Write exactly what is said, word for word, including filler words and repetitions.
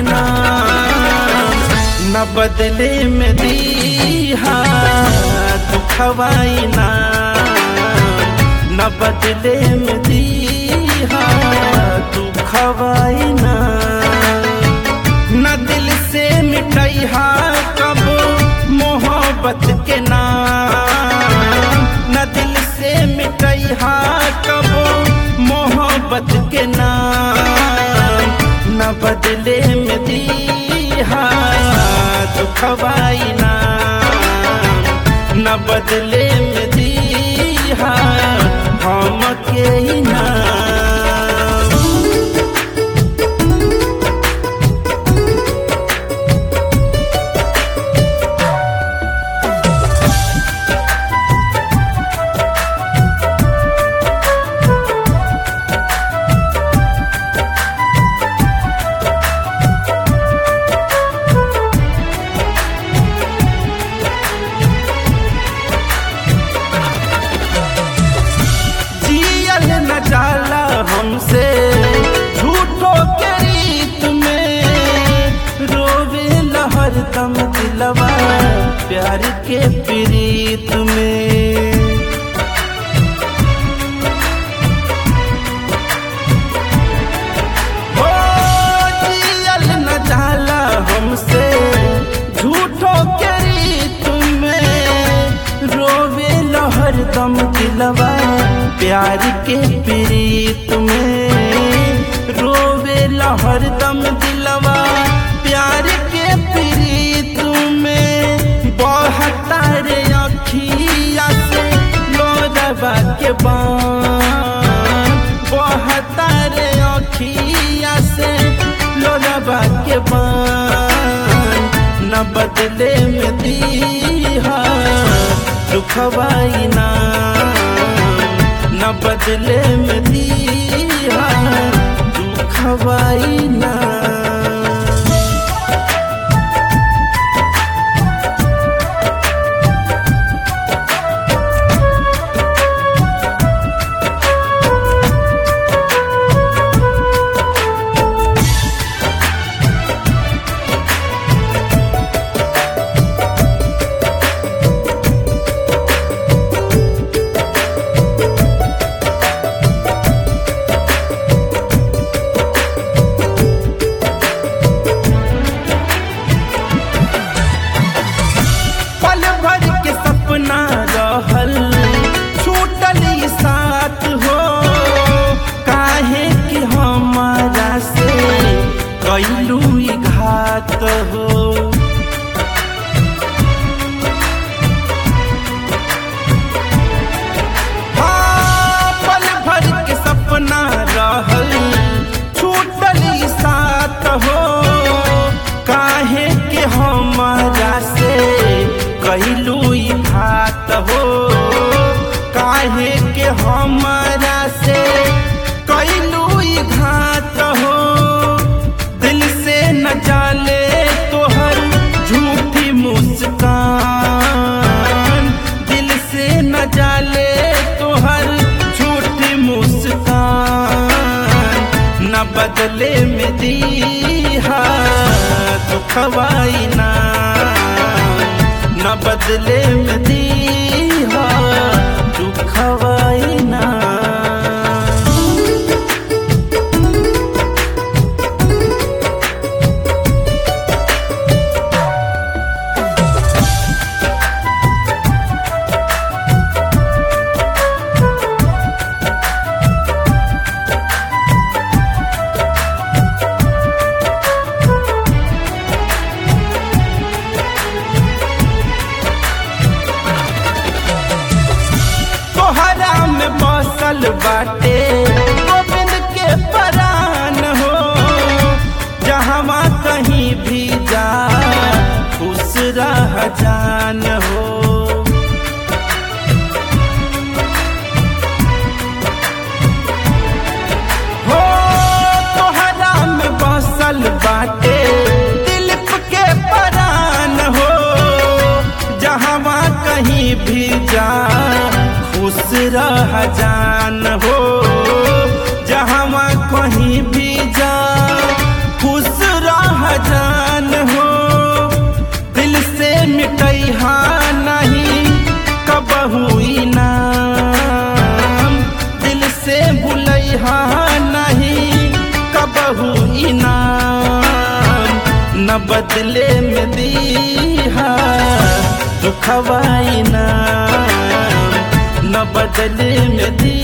नाम न बदले में दीहा दुखवाई नाम न बदले में दीहा दुखवाई नाम न दिल से मिटैहा कब मोहब्बत के नाम न दिल से मिटैहा कब मोहब्बत के नाम न बदले में दीहा दुखवाई नाम न बदले में दीहा हम के नाम। जाला हमसे झूठों के रीत में रोवे लहर दम दिलवा प्यार के प्रीत में हो जियल न जाला हमसे झूठों के रीत में रोवे लहर दम दिलवा प्यार के प्रीत में रोवे लहर दम दिलवा प्यार के प्रीत में बहता रे अखिया से लोरवा के बान बहता रे अखिया से लोरवा के बान न बदले में दीहा दुखवाई नाम न बदले में दीहा दुखवाई नाम। सपना रहल छूटल साथ हो काहे कि हमारा से कैलू घात हो हाँ पल भर के सपना रहल छूटल साथ हो काहे कि हमारा से कैलू घात हो काहे के हमारा से कैलू घात हो दिल से न जाले तोहर झूठी मुस्कान दिल से न जाले तोहर झूठी मुस्कान न बदले में दीहा दुखवाई नाम न बदले में दीहा दुखवाई नाम। बसल बाटे गोविंद के परान हो जहाँ कहीं भी जा खुश रह जान हो हो तोहरा में बसल बाटे दिलीप के परान हो जहाँ कहीं भी जा खुश रह जान हो जहाँ कहीं भी जा खुश रह न बदले में दीहा दुखवाई ना, न बदले में दी